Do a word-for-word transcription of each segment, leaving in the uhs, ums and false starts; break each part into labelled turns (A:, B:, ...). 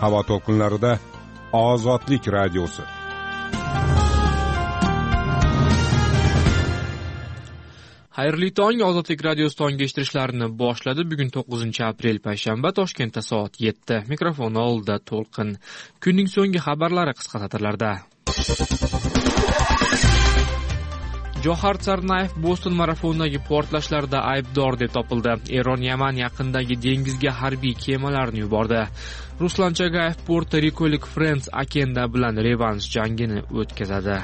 A: havo to'lqinlarida Ozodlik radiosi.
B: Xayrli tong, Ozodlik radiosi tongga eshittirishlarni boshladi. Bugun to'qqizinchi aprel payshanba, Toshkentda soat yetti. Mikrofon oldida To'lqin. Kunning so'nggi xabarlari qisqa satrlarda. Johar Tsarnaev Boston marafonidagi portlashlarda aybdor deb topildi. Eron Yaman yaqinidagi dengizga harbiy kemalarni yubordi. Ruslan Chagayev puertorikolik Frans Akenda bilan revansh jangini o'tkazadi.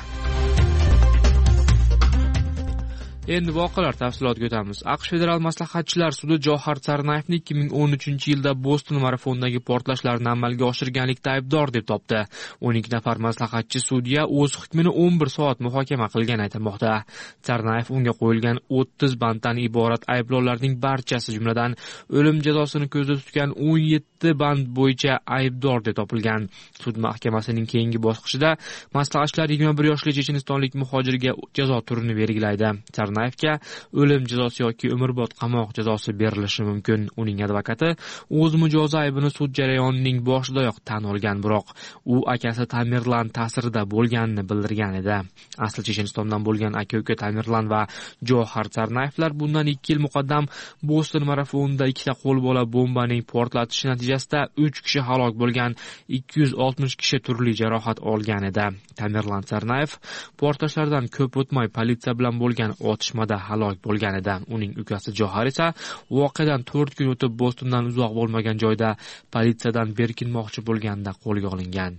B: Endi voqealar tafsilotiga o'tamiz. AQSh federal maslahatchilar sudi Johar Tsarnaevni ikki ming o'n uchinchi yilda Boston marafonidagi portlashlarni amalga oshirganlikda aybdor deb topdi. o'n ikki nafar maslahatchi sudya o'z hukmini o'n bir soat muhokama qilgani aytilmoqda. Tsarnaev unga qo'yilgan o'ttiz banddan iborat ayblovlarning barchasi, jumladan o'lim jazosini ko'zda tutgan o'n yetti band bo'yicha aybdor deb topilgan. Sud mahkamasining keyingi bosqichida maslahatchilar yigirma bir yoshli chechenistonlik muhojirga jazo turini belgilaydi. Tsarnaevga o'lim jazosi yoki umrbod qamoq jazosi berilishi mumkin. Uning advokati o'z mijozi aybini sud jarayonining boshidayoq tan olgan, biroq u akasi Tamerlan ta'sirida bo'lganini bildirgan edi. Asli Chechenistondan bo'lgan aka-uka Tamerlan va Johar Tsarnaevlar bundan ikki yil muqaddam Boston marafonida ikkita qo'lbola bombaning portlatishi natijasida uch kishi halok bo'lgan, ikki yuz oltmish kishi turli jarohat olgan edi. Tamerlan Tsarnaev portlashlardan ko'p o'tmay politsiya bilan bo'lgan otishmada halok bo'lgan edi. Uning ukasi Johar esa voqeadan to'rt kun o'tib Bostondan uzoq bo'lmagan joyda politsiyadan berkinmoqchi bo'lganda qo'lga olingan.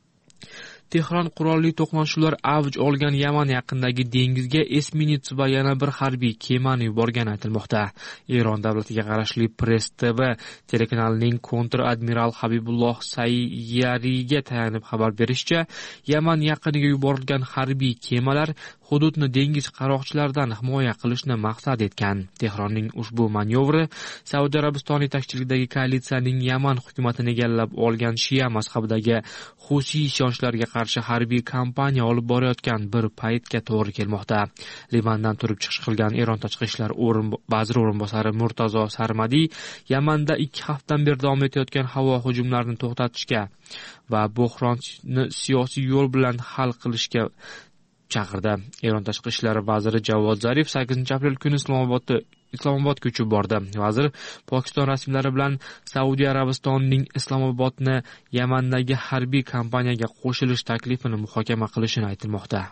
B: Tehron qurolli to'qnashuvlar avj olgan Yaman yaqinidagi dengizga esminets va yana bir harbiy kemani yuborgani aytilmoqda. Eron davlatiga qarashli Press T V telekanalining kontra-admiral Habibulloh Sayyariga tayanib xabar berishicha, Yaman yaqiniga yuborilgan harbiy kemalar hududni dengiz qaroqchilaridan himoya qilishni maqsad etgan. Tehronning ushbu manyovri Saudiya Arabistoni yetakchiligidagi koalitsiyaning Yaman hukumatini egallab olgan Shia mazhabidagi Husi ishonchlarga qarshi harbiy kampaniya olib borayotgan bir paytga to'g'ri kelmoqda. Livandan turib chiqish qilgan Eron tashqi ishlar vaziri o'rinbosari Murtazo Sarmadiy Yamanda ikki haftadan beri davom etayotgan havo hujumlarini to'xtatishga va buhronni siyosiy yo'l bilan hal qilishga chaqirdi. Eron tashqi ishlar vaziri Javod Zarif sakkizinchi aprel kuni Islomobodda Islomobodga uchib bordi. Vazir Pokiston rasmiylari bilan Saudiya Arabistonining Islomobodni Yamandagi harbiy kampaniyaga qo'shilish taklifini muhokama qilishini aytilmoqda.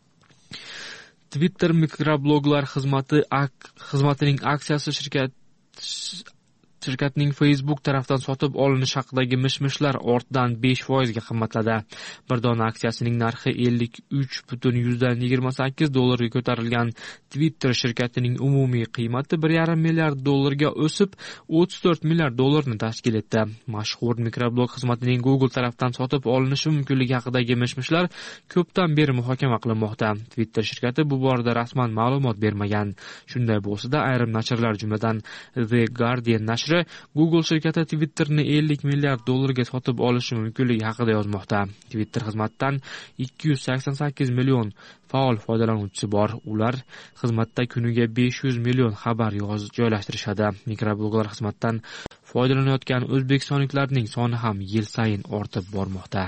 B: Twitter mikrobloglar xizmati xizmatining aksiyasi shirkat shirkatning Facebook tarafdan sotib olinish haqidagi mish-mishlar ortidan besh foiz ga qimmatladi. Bir dona aksiyasining narxi ellik uch butun yigirma sakkiz dollarga ko'tarilgan Twitter shirkatining umumiy qiymati bir yarim milliard dollarga o'sib, o'ttiz to'rt milliard dollarni tashkil etdi. Mashhur mikroblog xizmatining Google tarafdan sotib olinishi mumkinligi haqidagi mish-mishlar ko'pdan beri muhokama qilinmoqda. Twitter shirkati bu borada rasman ma'lumot bermagan. Shunday bo'lsa-da, ayrim nashrlar, jumladan The Guardian nashri Google shirkati Twitterni ellik milliard dollarga sotib olishi mumkinligi haqida yozmoqda. Twitter xizmatidan ikki yuz sakson sakkiz million faol foydalanuvchisi bor. Ular xizmatda kuniga besh yuz million xabar yozish joylashtirishadi. Mikrobloglar xizmatidan foydalanayotgan o'zbekistonliklarning soni ham yil sayin ortib bormoqda.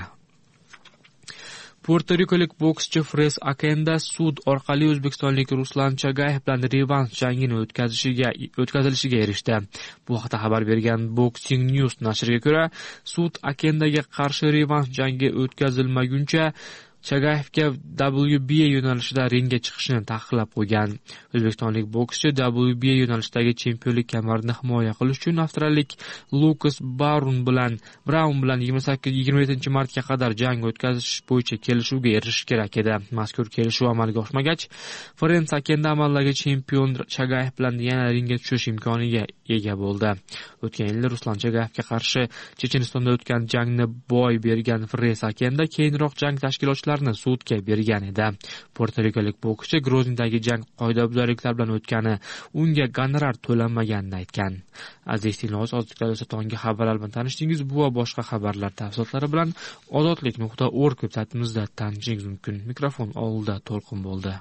B: Puertorikolik bokschi Frans Akenda sud orqali o'zbekistonlik Ruslan Chagayev bilan revansh jangini o'tkazishiga o'tkazilishiga erishdi. Bu haqda xabar bergan Boxing News nashriga ko'ra, sud Akendaga qarshi revansh jangi o'tkazilmaguncha Chagayevga W B A yo'nalishida ringga chiqishni taqiqlab qo'ygan. O'zbekistonlik bokschi W B A yo'nalishidagi chempionlik kamarini himoya qilish uchun avstraliyalik Lukas Braun bilan Braun bilan yigirma sakkiz yigirma yettinchi martga qadar jang o'tkazish bo'yicha kelishuvga erishish kerak edi. Mazkur kelishuv amalga oshmagach, Frans Akenda amaldagi chempion Chagayev bilan yana ringga tushish imkoniga ega bo'ldi. O'tgan yil Ruslan Chagayevga qarshi Chechenistonda o'tgan jangni boy bergan Frans Akenda keyinroq jang tashkilotchilari sudga bergan edi. Puertorikolik bokschi Groznidagi jang qoidabuzarliklar bilan o'tgani, unga gonorar to'lanmaganini aytgan. Aziz tinglovchilar, Ozodlik tonggi xabarlar bilan tanishdingiz. Bu va boshqa xabarlar tafsilotlari bilan ozodlik nuqta org saytimizda tanishishingiz mumkin. Mikrofon oldida To'lqin bo'ldi.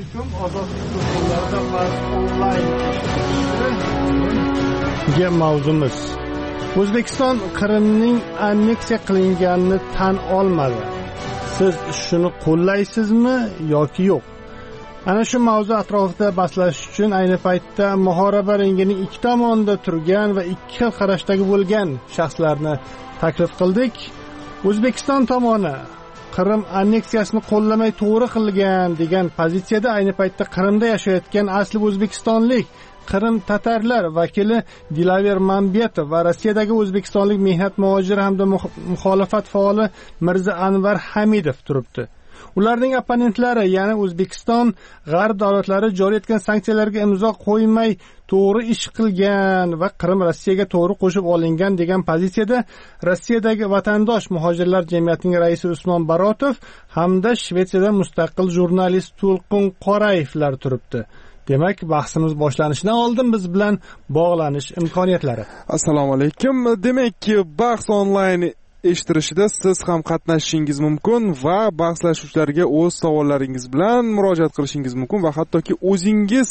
C: alaykum. Ozodlik to'lqinlarida onlayn ga mavzumiz. O'zbekiston Qrimning anneksiya qilinganini tan olmadi. Siz shuni qo'llaysizmi yoki yo'q? Ana shu mavzu atrofida bahslash uchun ayni paytda muhoraba ringining ikki tomonida turgan va ikki xil qarashdagi bo'lgan shaxslarni taklif qildik. O'zbekiston tomoni Qrim anneksiyasini qo'llamay to'g'ri qilgan degan pozitsiyada ayni paytda Qrimda yashayotgan asli o'zbekistonlik Qrim tatarlar vakili Dilaver Mambetov va Rossiyadagi o'zbekistonlik mehnat muhojiri hamda muxolifat faoli Mirza Anvar Hamidov turibdi. Ularning opponentlari, ya'ni O'zbekiston g'arb davlatlari joriy etgan sanksiyalarga imzo qo'ymay to'g'ri ish qilgan va Qrim Rossiyaga to'g'ri qo'shib olingan degan pozitsiyada Rossiyadagi vatandosh muhojirlar jamiyatining raisi Usmon Barotov hamda Shvetsiyada mustaqil jurnalist To'lqin Qorayevlar turibdi. Demak, bahsimiz boshlanishidan oldin biz bilan bog'lanish imkoniyatlari.
D: Assalomu alaykum. Demak, bahs onlayn eshittirishida siz ham qatnashishingiz mumkin va bahslashuvchilarga o'z savollaringiz bilan murojaat qilishingiz mumkin va hattoki o'zingiz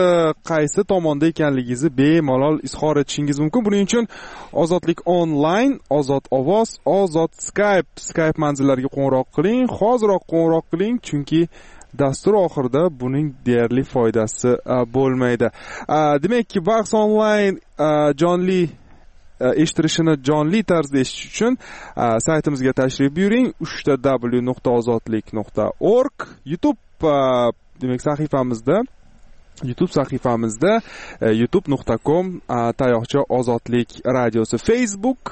D: qaysi tomonda ekanligingizni bemalol izhor etishingiz mumkin. Buning uchun Ozodlik onlayn, Ozod ovoz, Ozod Skype, Skype manzillariga qo'ng'iroq qiling, hoziroq qo'ng'iroq qiling, chunki dastur oxirida buning deyarli foydasi bo'lmaydi. Demak, bahs onlayn jonli eshittirishini jonli tarzda eshitish uchun saytimizga tashrif buyuring. uch ta w nuqta ozodlik nuqta org YouTube demak sahifamizda YouTube sahifamizda youtube nuqta com tayoqcha ozodlik radiosi, Facebook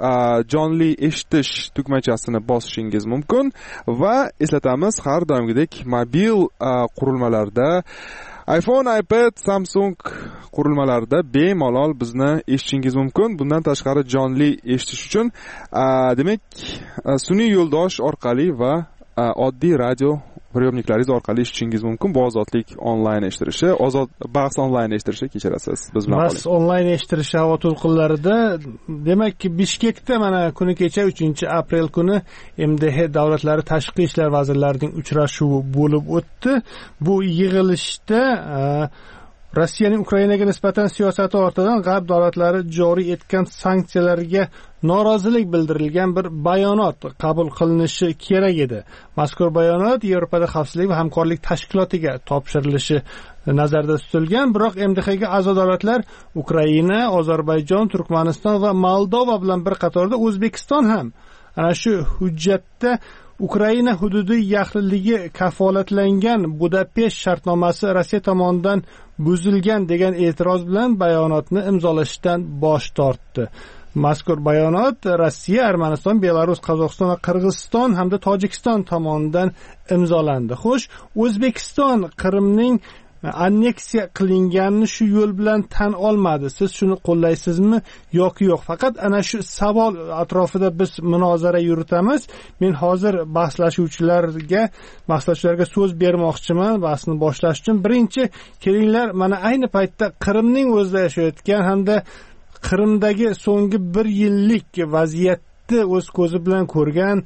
D: jonli eshitish tugmachasini bosishingiz mumkin va eslatamiz, har doimgidek mobil qurilmalarda iPhone, iPad, Samsung qurilmalarida bemalol bizni eshitishingiz mumkin. Bundan tashqari jonli eshitish uchun demak sun'iy yo'ldosh orqali va oddiy radio priemniklaringiz orqali eshitishingiz mumkin. Bu Ozodlik onlayn eshittirishi, Ozod bahs onlayn eshittirishi, kechirasiz. Biz bilan qoling. Bahs
C: onlayn eshittirishi havo to'lqinlarida, demak, Bishkekda mana kuni kecha uchinchi aprel kuni M D H davlatlari tashqi ishlar vazirlarining uchrashuvi bo'lib o'tdi. Bu yig'ilishda Rossiyaning Ukrainaga nisbatan siyosati ortidan g'arb davlatlari joriy etgan sanksiyalarga norozilik bildirilgan bir bayonot qabul qilinishi kerak edi. Mazkur bayonot Yevropada xavfsizlik va hamkorlik tashkilotiga topshirilishi nazarda tutilgan, biroq M D H ga a'zo davlatlar Ukraina, Ozarbayjon, Turkmaniston va Moldova bilan bir qatorda O'zbekiston ham ana shu hujjatda Ukraina hududiy yaxliligi kafolatlangan Budapesht shartnomasi Rossiya tomonidan buzilgan degan e'tiroz bilan bayonotni imzolashdan bosh tortdi. Mazkur bayonot Rossiya, Armaniston, Belarus, Qozog'iston va Qirg'iziston hamda Tojikiston tomonidan imzolandi. Xo'sh, O'zbekiston Qrimning anneksiya qilinganini shu yo'l bilan tan olmadi. Siz shuni qo'llaysizmi yoki yo'q? Faqat ana shu savol atrofida biz munozara yuritamiz. Men hozir bahslashuvchilarga, bahslashuvchilarga so'z bermoqchiman bahsni boshlash uchun. Birinchi, kelinglar, mana ayni paytda Qrimning o'zida yashayotgan hamda Qrimdagi so'nggi bir yillik vaziyatni o'z ko'zi bilan ko'rgan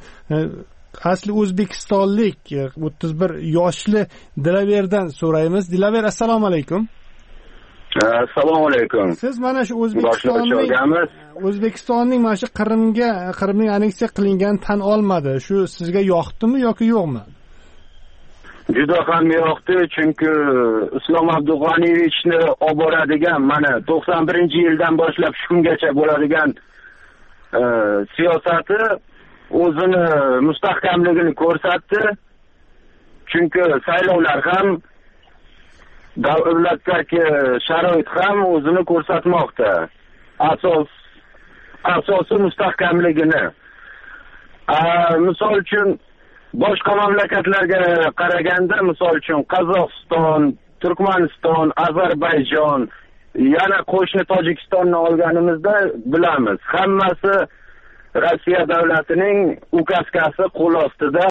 C: asli o'zbekistonlik o'ttiz bir yoshli Dilaverdan so'raymiz. Dilaver, assalomu alaykum.
E: Assalomu alaykum.
C: Siz mana shu O'zbekistonning O'zbekistonning mana shu Qrimga, Qrimning anneksiya qilinganini tan olmadi. Shu sizga yoqdimi yoki yo'qmi?
E: Juda ham yoqdi, chunki Islom Abdug'aniyevichni olib boradigan, mana to'qson birinchi yildan boshlab shu kungacha bo'ladigan siyosati o'zini mustahkamligini ko'rsatdi. Chunki saylovlar ham, davlatdagi sharoit ham o'zini ko'rsatmoqda. Asos asosi mustahkamligini. Misol uchun boshqa mamlakatlarga qaraganda, misol uchun Qozog'iston, Turkmaniston, Ozarbayjon, yana qo'shni Tojikistonni olganimizda bilamiz, hammasi Rossiya davlatining ukaskasi qo'l ostida